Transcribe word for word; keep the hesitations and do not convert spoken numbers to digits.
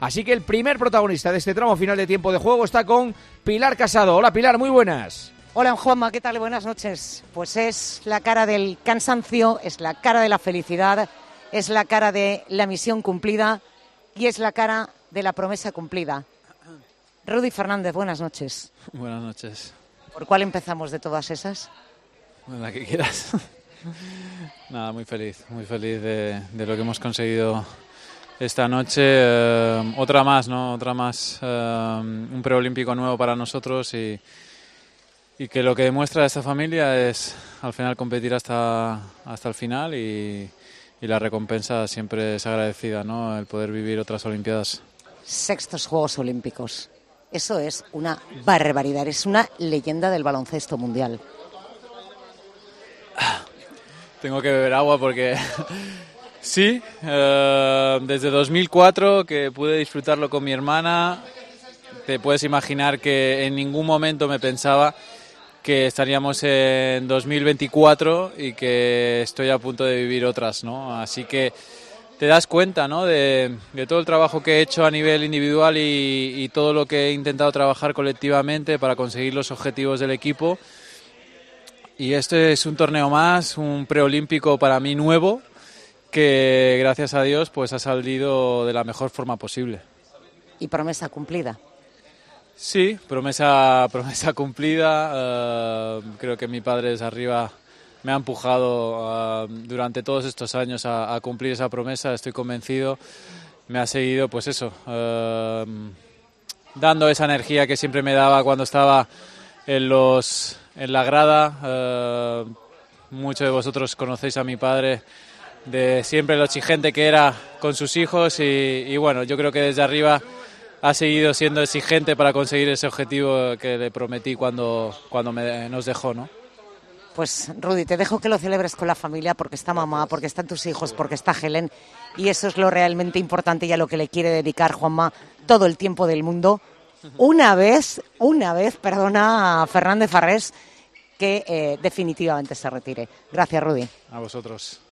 Así que el primer protagonista de este tramo final de tiempo de juego está con Pilar Casado. Hola Pilar, muy buenas. Hola Juanma, ¿qué tal? Buenas noches. Pues es la cara del cansancio, es la cara de la felicidad, es la cara de la misión cumplida y es la cara de la promesa cumplida. Rudy Fernández, buenas noches. Buenas noches. ¿Por cuál empezamos de todas esas? Bueno, la que quieras. Nada, muy feliz, muy feliz de, de lo que hemos conseguido esta noche. Eh, otra más, ¿no? Otra más, eh, un preolímpico nuevo para nosotros y, y que lo que demuestra esta familia es al final competir hasta, hasta el final y, y la recompensa siempre es agradecida, ¿no? El poder vivir otras Olimpiadas. Sextos Juegos Olímpicos. Eso es una barbaridad, es una leyenda del baloncesto mundial. Tengo que beber agua porque sí, eh, desde dos mil cuatro que pude disfrutarlo con mi hermana, te puedes imaginar que en ningún momento me pensaba que estaríamos en dos mil veinticuatro y que estoy a punto de vivir otras, ¿no? Así que te das cuenta, ¿no? de, de todo el trabajo que he hecho a nivel individual y, y todo lo que he intentado trabajar colectivamente para conseguir los objetivos del equipo. Y este es un torneo más, un preolímpico para mí nuevo, que gracias a Dios pues ha salido de la mejor forma posible. Y promesa cumplida. Sí, promesa, promesa cumplida. Uh, creo que mi padre desde arriba me ha empujado uh, durante todos estos años a, a cumplir esa promesa, estoy convencido. Me ha seguido, pues eso, uh, dando esa energía que siempre me daba cuando estaba en, los, en la grada. Uh, muchos de vosotros conocéis a mi padre, de siempre lo exigente que era con sus hijos y, y bueno, yo creo que desde arriba ha seguido siendo exigente para conseguir ese objetivo que le prometí cuando, cuando me, nos dejó, ¿no? Pues Rudy, te dejo que lo celebres con la familia porque está mamá, porque están tus hijos, porque está Helen y eso es lo realmente importante y a lo que le quiere dedicar Juanma todo el tiempo del mundo. Una vez, una vez, perdona a Fernández Farrés que eh, definitivamente se retire. Gracias, Rudy. A vosotros.